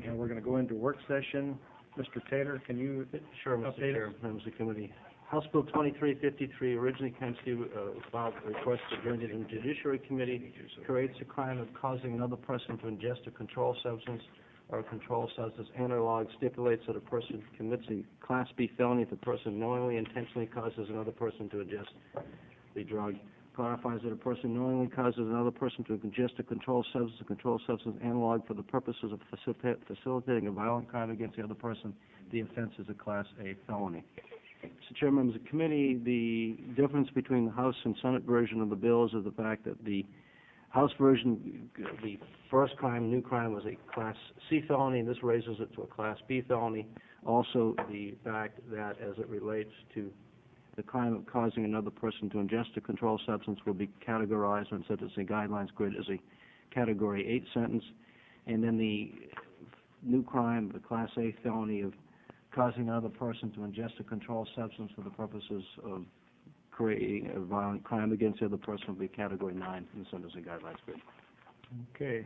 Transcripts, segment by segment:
and we're going to go into work session. Mr. Taylor, can you Sure, Mr. update Chair, us? members of the committee. House Bill 2353 originally filed a request to join it in the Judiciary Committee, creates a crime of causing another person to ingest a controlled substance or a controlled substance analog, stipulates that a person commits a Class B felony if the person knowingly, intentionally causes another person to ingest the drug, clarifies that a person knowingly causes another person to ingest a controlled substance analog for the purposes of facilitating a violent crime against the other person. The offense is a Class A felony. Mr. Chair, members of the committee, the difference between the House and Senate version of the bills is the fact that the House version, the first crime, new crime, was a Class C felony, and this raises it to a Class B felony. Also, the fact that as it relates to the crime of causing another person to ingest a controlled substance will be categorized on sentencing guidelines grid as a Category 8 sentence. And then the new crime, the Class A felony of causing another person to ingest a controlled substance for the purposes of creating a violent crime against the other person will be Category 9 in the sentencing guidelines grid. Okay.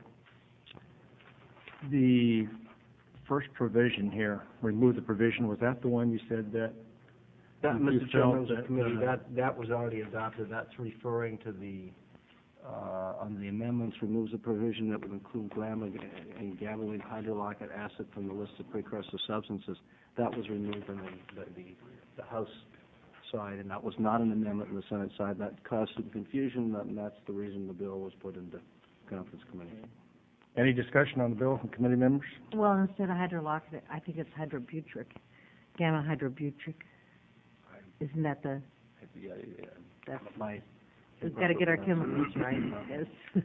The first provision here, remove the provision, was that the one you said that? That, You Mr. Chair, felt members of the committee, that, that was already adopted. That's referring to the, on the amendments, removes the provision that would include gabaline hydrolocate acid from the list of precursor substances. That was removed on the House side, and that was not an amendment on the Senate side. That caused some confusion, and that's the reason the bill was put into conference committee. Any discussion on the bill from committee members? Well, instead of hydrolocate, I think it's hydrobutyric, gamma hydrobutyric. Isn't that the? Yeah. That's, My. we've got to get our chemicals right. Yes.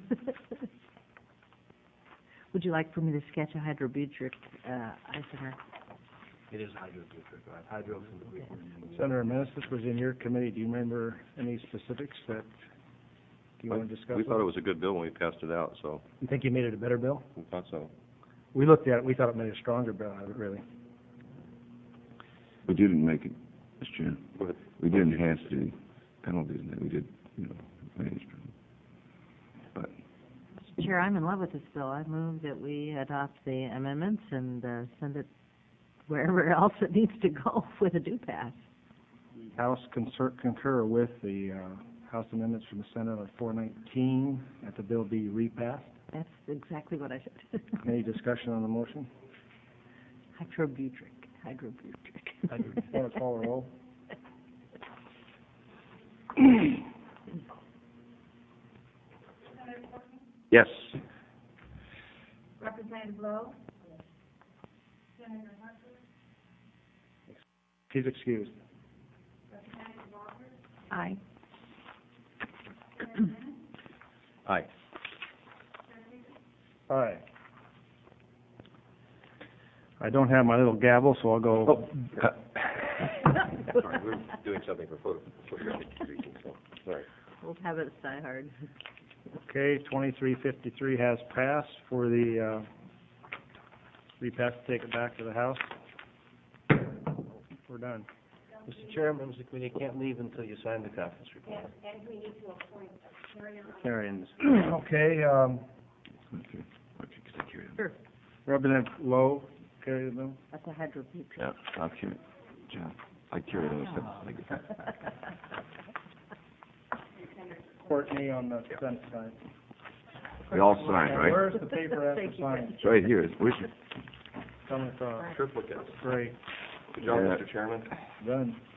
Would you like for me to sketch a hydrobutyric isomer? It is hydrobutyric, right? Hydro from the Greek word. Senator Meneses, this was in your committee. Do you remember any specifics that you want to discuss? We thought it was a good bill when we passed it out, so You think you made it a better bill? we thought so. We looked at it. We thought it made a stronger bill out of it, really. We didn't make it, Mr. Chair. Go ahead. We did enhance the penalties and that. We did, manage them. But Chair, I'm in love with this bill. I move that we adopt the amendments and send it wherever else it needs to go with a due pass. House concur with the House amendments from the Senate on 419, that the bill be repassed. That's exactly what I said. Any discussion on the motion? Hydrobutyric. Want to call a roll? yes. Representative Lowe? Senator Hunter? He's excused. Representative Walker? Aye. Aye. All right. I don't have my little gavel, so I'll go. Sorry, we're doing something for photographic reasons, so, sorry. Old habits die hard. Okay, 2353 has passed for the repass to take it back to the House. We're done. Mr. Chair, members of the committee, can't leave until you sign the conference report. And we need to appoint a carrier. Carry-ins. Okay, Okay. Take care of it. Sure. Representative Lowe, carry the bill. That's a hydrobutyric. Yeah, I'll carry it. John, I carry those. Thank you. Courtney on the Senate side. We all signed, right? Where's the paper after Thank you. signing? It's right here. Where's it? Coming across. Triplicates. Great. Good job, Yeah. Mr. Chairman. Done.